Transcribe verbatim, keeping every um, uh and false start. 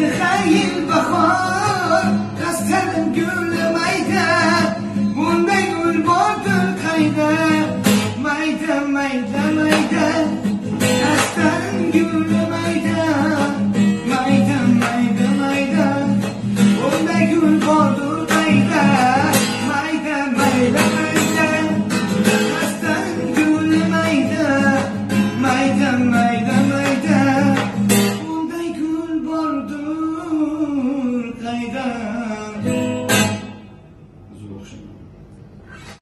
har yil bahor qasdan gul mayda bunday gul bordir qayda mayda mayda mayda